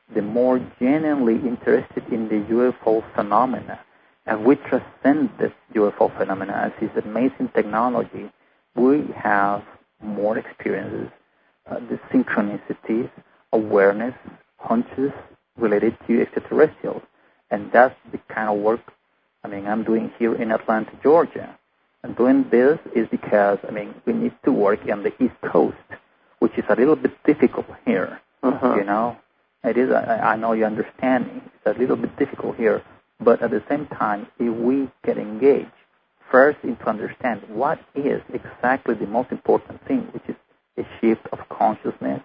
S2: the more genuinely interested in the U F O phenomena. And we transcend the U F O phenomena as this amazing technology. We have more experiences, uh, the synchronicities, awareness, hunches related to extraterrestrials. And that's the kind of work, I mean, I'm doing here in Atlanta, Georgia. And doing this is because, I mean, we need to work on the East Coast, which is a little bit difficult here, uh-huh. you know. It is, I, I know you understand me. It's a little bit difficult here. But at the same time, if we get engaged, first in to understand what is exactly the most important thing, which is a shift of consciousness,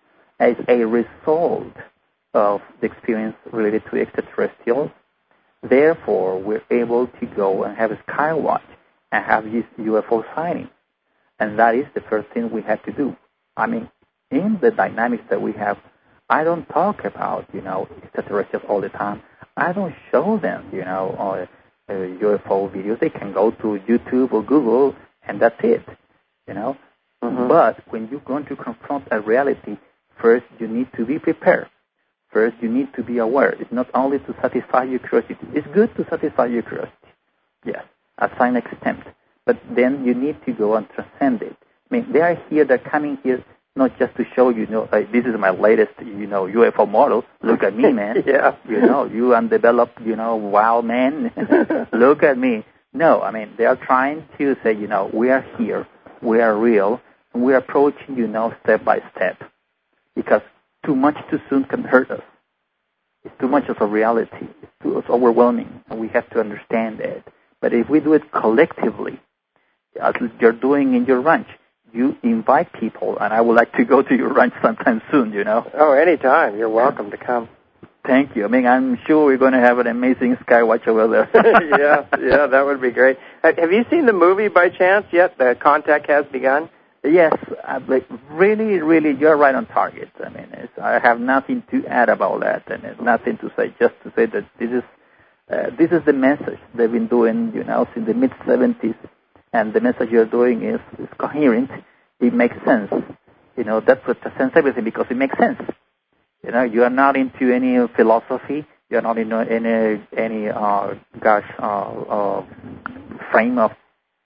S2: as a result of the experience related to extraterrestrials. Therefore, we're able to go and have a skywatch and have these U F O sightings. And that is the first thing we have to do. I mean, in the dynamics that we have, I don't talk about, you know, extraterrestrials all the time. I don't show them, you know, uh, uh, U F O videos. They can go to YouTube or Google, and that's it, you know. Mm-hmm. But when you're going to confront a reality, first you need to be prepared. First, you need to be aware. It's not only to satisfy your curiosity. It's good to satisfy your curiosity, yes, as an extent. But then you need to go and transcend it. I mean, they are here, they're coming here not just to show you, you know, uh, this is my latest, you know, U F O model. Look at me, man.
S1: yeah.
S2: You know, you undeveloped, you know, wild man. Look at me. No, I mean, they are trying to say, you know, we are here, we are real, and we are approaching, you know, step by step. Because too much too soon can hurt us. It's too much of a reality. It's too it's overwhelming, and we have to understand that. But if we do it collectively, as you're doing in your ranch, you invite people, and I would like to go to your ranch sometime soon, you know.
S1: Oh, anytime. You're welcome to come.
S2: Thank you. I mean, I'm sure we're going to have an amazing skywatch over there.
S1: yeah, yeah, that would be great. Have you seen the movie by chance yet? The Contact Has Begun?
S2: Yes, uh, but really, really, you're right on target. I mean, it's, I have nothing to add about that, and it's nothing to say, just to say that this is uh, this is the message they've been doing, you know, since the mid seventies, and the message you're doing is, is coherent. It makes sense. You know, that's what transcends everything because it makes sense. You know, you are not into any philosophy. You're not in any any uh, gosh uh, uh, frame of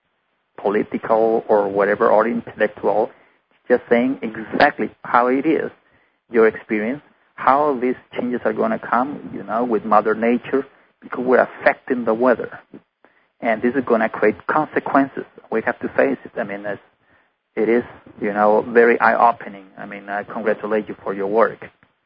S2: political or whatever, or intellectual, just saying exactly how it is, your experience, how these changes are going to come, you know, with Mother Nature, because we're affecting the weather. And this is going to create consequences. We have to face it. I mean, it's, it is, you know, very eye-opening. I mean, I congratulate you for your work.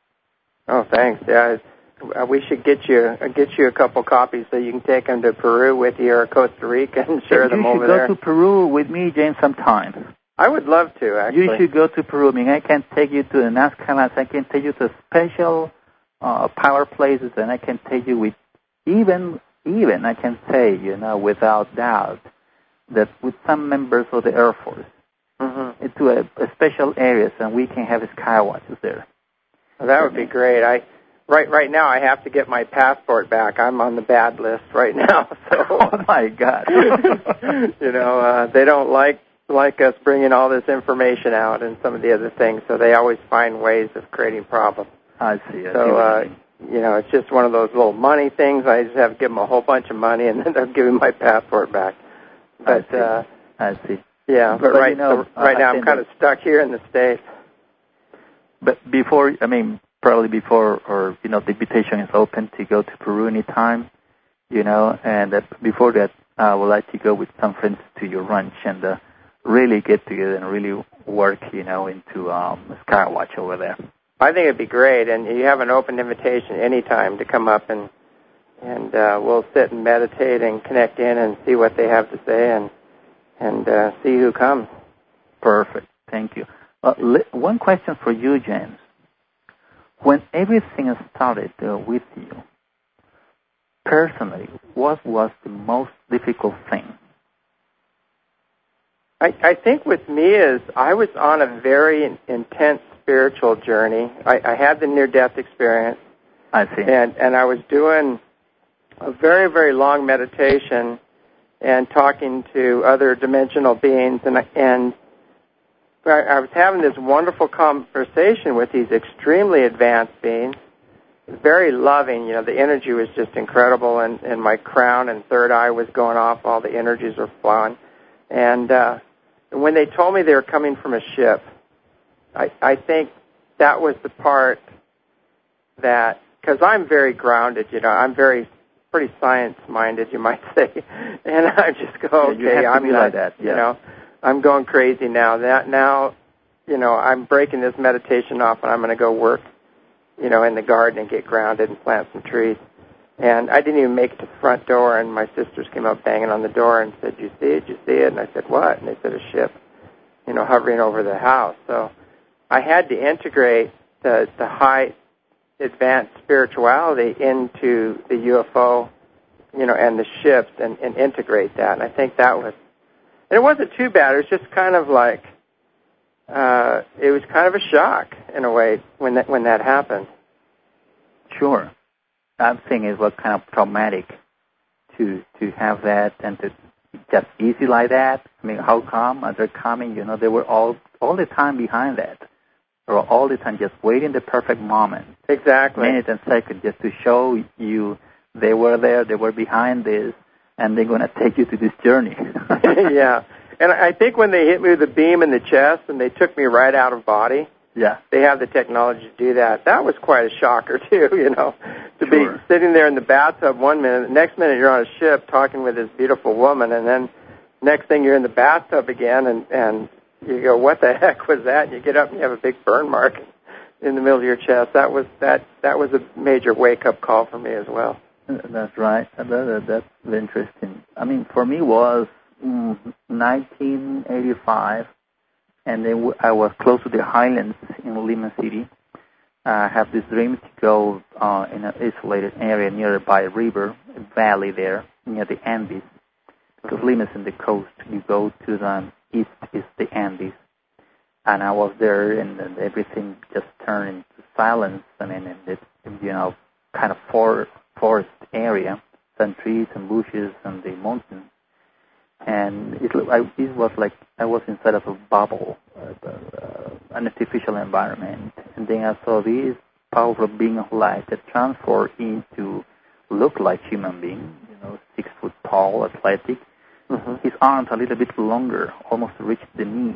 S1: Oh, thanks. Yeah, Uh, we should get you uh, get you a couple copies so you can take them to Peru with you or Costa Rica and share them over there.
S2: You should go to Peru with me, James, sometime.
S1: I would love to, actually.
S2: You should go to Peru. I mean, I can take you to the Nazca Lands. I can take you to special uh, power places, and I can take you with even, even I can say, you know, without doubt, that with some members of the Air Force, mm-hmm. into a, a special areas, and we can have skywatches there.
S1: Well, that would be great. I Right right now, I have to get my passport back. I'm on the bad list right now. So,
S2: oh, my God.
S1: you know, uh, they don't like like us bringing all this information out and some of the other things, so they always find ways of creating problems.
S2: I see. I
S1: so,
S2: see
S1: uh, you know, it's just one of those little money things. I just have to give them a whole bunch of money, and then they'll give me my passport back. But,
S2: I see.
S1: Uh,
S2: I see.
S1: Yeah, but,
S2: but
S1: right,
S2: you know,
S1: so right
S2: uh,
S1: now I'm kind of stuck here in the States.
S2: But before, I mean... probably before, or, you know, the invitation is open to go to Peru anytime, you know, and uh, before that, I would like to go with some friends to your ranch and uh, really get together and really work, you know, into um, Skywatch over there.
S1: I think it'd be great, and you have an open invitation anytime to come up, and and uh, we'll sit and meditate and connect in and see what they have to say and, and uh, see who comes.
S2: Perfect. Thank you. Uh, li- one question for you, James. When everything started uh, with you, personally, what was the most difficult thing?
S1: I, I think with me is I was on a very intense spiritual journey. I, I had the near-death experience.
S2: I see.
S1: And, and I was doing a very, very long meditation and talking to other dimensional beings, and and I was having this wonderful conversation with these extremely advanced beings, very loving. You know, the energy was just incredible, and, and my crown and third eye was going off. All the energies were flowing. And uh, when they told me they were coming from a ship, I, I think that was the part that, because I'm very grounded, you know, I'm very pretty science-minded, you might say, and I just go, okay,
S2: yeah, you have to
S1: I'm
S2: be
S1: not,
S2: like that, yeah.
S1: you know, I'm going crazy now. That now, you know, I'm breaking this meditation off, and I'm going to go work, you know, in the garden and get grounded and plant some trees. And I didn't even make it to the front door, and my sisters came up banging on the door and said, "You see it? You see it?" And I said, "What?" And they said, "A ship, you know, hovering over the house." So I had to integrate the the high advanced spirituality into the U F O, you know, and the ships, and, and integrate that. And I think that was, and it wasn't too bad. It was just kind of like, uh, it was kind of a shock in a way when that when that happened.
S2: Sure. I think it was kind of traumatic to to have that and to just easy like that. I mean, how come? And they're coming, you know, they were all all the time behind that. They were all the time just waiting the perfect moment.
S1: Exactly.
S2: Minute and second, just to show you they were there, they were behind this, and they're going to take you to this journey.
S1: Yeah. And I think when they hit me with a beam in the chest and they took me right out of body,
S2: yeah,
S1: they have the technology to do that. That was quite a shocker, too, you know, to
S2: sure.
S1: be sitting there in the bathtub one minute, the next minute you're on a ship talking with this beautiful woman, and then next thing you're in the bathtub again, and, and you go, what the heck was that? And you get up and you have a big burn mark in the middle of your chest. That was that that was a major wake-up call for me as well.
S2: That's right. That, that's interesting. I mean, for me, it was mm, nineteen eighty-five, and then I was close to the highlands in Lima City. I have this dream to go uh, in an isolated area nearby a river, a valley there, near the Andes. Because Lima's in the coast. You go to the east is the Andes. And I was there, and, and everything just turned into silence. I mean, and it's, you know, kind of for, forest area, some trees and bushes and the mountains. And it, I, it was like I was inside of a bubble, uh, uh, an artificial environment. And then I saw this powerful being of light that transformed into look like human being, you know, six foot tall, athletic. Mm-hmm. His arms a little bit longer, almost reached the knee.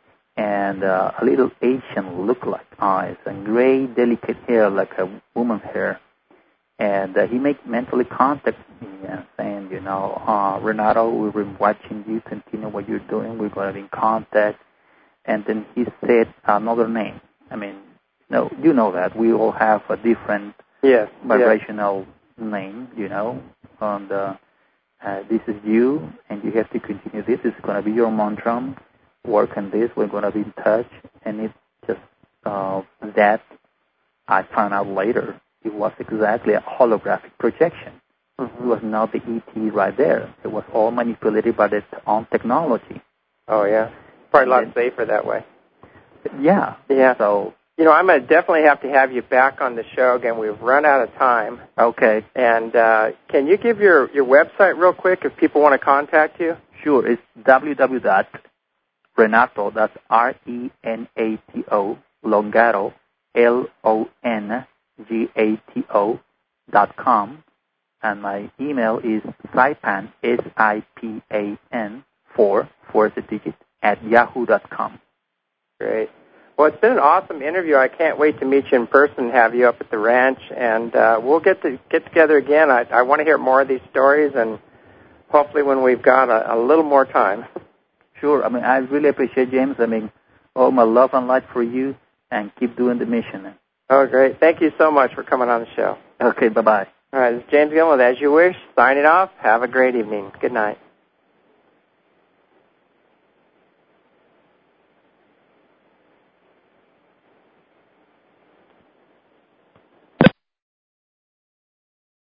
S2: And uh, a little Asian look-like eyes, and gray, delicate hair like a woman's hair. And uh, he made mentally contact with me and saying, you know, uh, Renato, we've been watching you, continue what you're doing, we're going to be in contact. And then he said another name. I mean, no, you know that. We all have a different
S1: yes,
S2: vibrational yes. name, you know. And uh, uh, this is you, and you have to continue this. It's going to be your mantra. Work on this, we're going to be in touch, and it's just uh, that I found out later. It was exactly a holographic projection. Mm-hmm. It was not the E T right there. It was all manipulated by its own technology.
S1: Oh, yeah. Probably a lot it, safer that way.
S2: Yeah.
S1: Yeah.
S2: So,
S1: you know, I'm going to definitely have to have you back on the show again. We've run out of time.
S2: Okay.
S1: And uh, can you give your, your website real quick if people want to contact you?
S2: Sure. It's w w w dot Renato, that's R E N A T O, Longato, L O N G A T O dot com. And my email is Saipan, S I P A N, four, four is the digit, at yahoo dot com.
S1: Great. Well, it's been an awesome interview. I can't wait to meet you in person and have you up at the ranch. And uh, we'll get to get together again. I, I want to hear more of these stories, and hopefully when we've got a, a little more time.
S2: Sure. I mean, I really appreciate, James. I mean, all my love and light for you, and keep doing the mission.
S1: Oh, great. Thank you so much for coming on the show.
S2: Okay, bye-bye.
S1: All right, this is James Gilman with As You Wish, signing off. Have a great evening. Good night.